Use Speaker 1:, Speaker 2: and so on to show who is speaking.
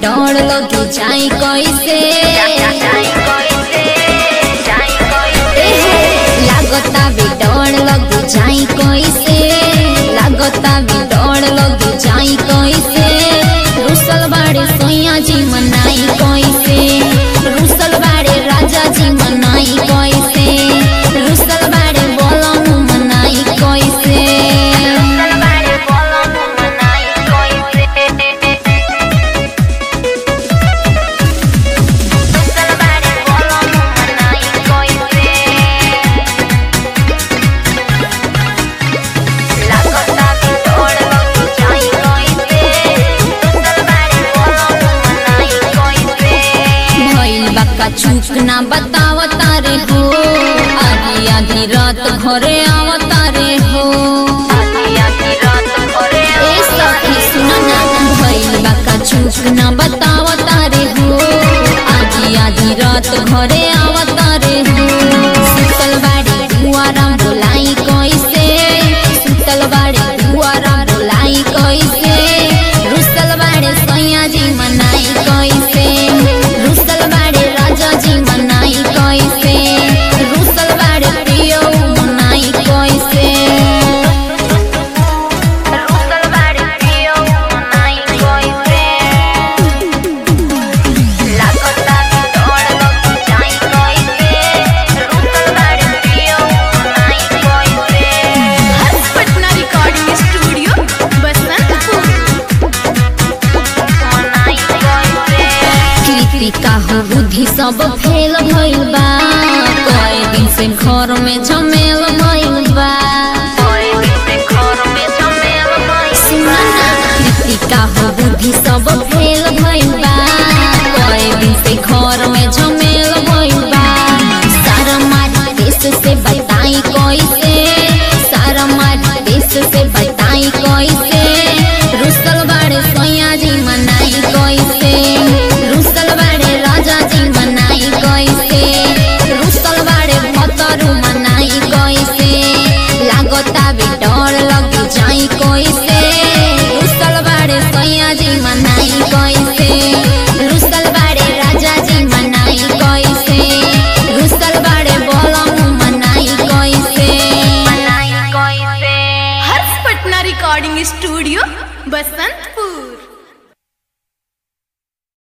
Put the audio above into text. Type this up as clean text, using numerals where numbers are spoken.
Speaker 1: डर लगे जाई कैसे लागता भी डर लगे जाई कैसे लागता भी डर लगे जाई कैसे रुसल बाड़े सोया जी मनाई कैसे रुसल बाड़े राजा जी मनाई कैसे रुसल बाड़े बोलम मनाई कैसे चूक ना बतावता रे हो आधी आधी रात घरे आवता रे हो ए सखी सुना ना भइल बाका चूक ना बतावता रे हो आधी आधी रात घरे आवता रे हो सुतल बाड़ी दुआरा बोलाई कैसे सुतल बाड़ी दुआरा बोलाई कैसे रुसल बाड़े सैया जी मनाई कैसे रुसल बाड़े राजा जी मनाई कैसे रुसल बाड़े प्रियो मनाई कैसे रुसल बाड़े प्रियो मनाई कैसे लागता डर लगे जाई कैसे रुसल बाड़े प्रियो मनाई कैसे
Speaker 2: हर्ष पटना रिकॉर्डिंग स्टूडियो बसंतपुर
Speaker 1: मनाई कैसे कृतिका हो बुद्धि सब फेल भइल बा कई दिन से घर में झमेल भइल बा सुना ना कृतिका हो बुद्धि सब फेल भइल बा कई दिन से घर में झमेल भइल बा सारा मारी देश से बताई कैसे सारा मारी देश से बताई कैसे रुसल बाड़े सैया जी मनाई कैसे रुसल बाड़े राजा जी मनाई कैसे रुसल बाड़े भतरू मनाई कैसे लागता भी डर लगे जाई कैसे रुसल बाड़े सैया जी मनाई कैसे रुसल बाड़े राजा जी मनाई कैसे रुसल बाड़े बोलम मनाई कैसे
Speaker 2: हर्ष पटना रिकॉर्डिंग स्टूडियो बसंतपुर।